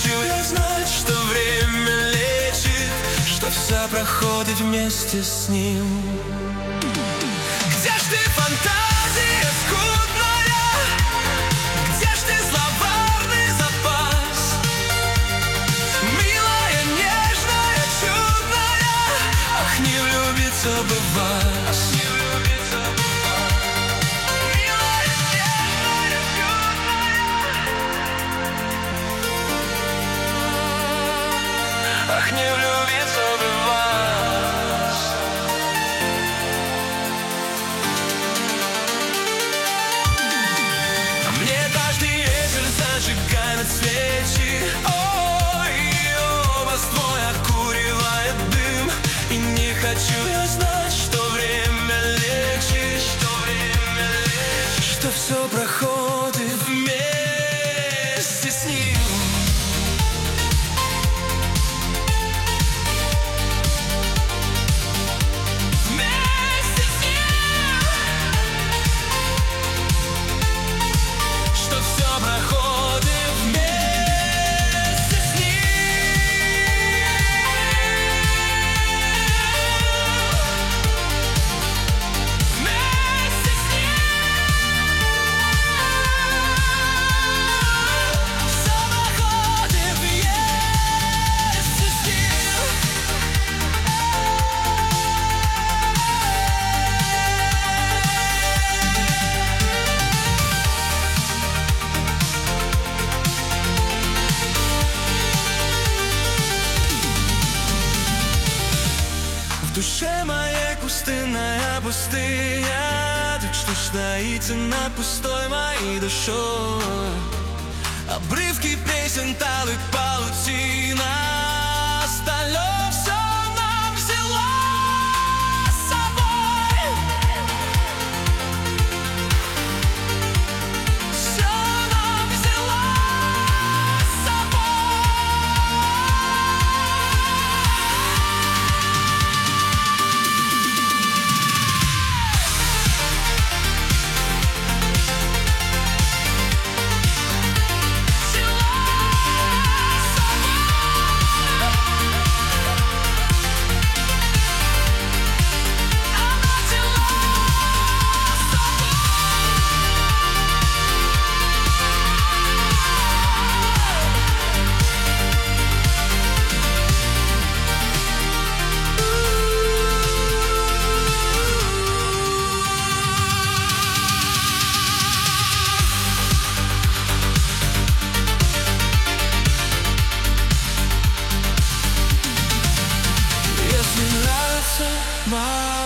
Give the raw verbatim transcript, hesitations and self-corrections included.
хочу я знать, что время лечит, что все проходит вместе с ним. Где ж ты, фантазия скудная? Где ж ты, словарный запас? Милая, нежная, чудная, ах, не влюбиться бы в вас. Ах, не влюбиться бы в вас. Мне каждый вечер зажигают свечи, ой, и обоз твой окуривает дым. И не хочу я знать, что время лечит, что время лечит, что все проходит вместе с ним. В душе моей пустынная пустыня, так что ж таится над пустой моей душой? Обрывки песен, талы, паутина, остальное все нам взяла с собой. Все нам взяла с собой. Если нравится моя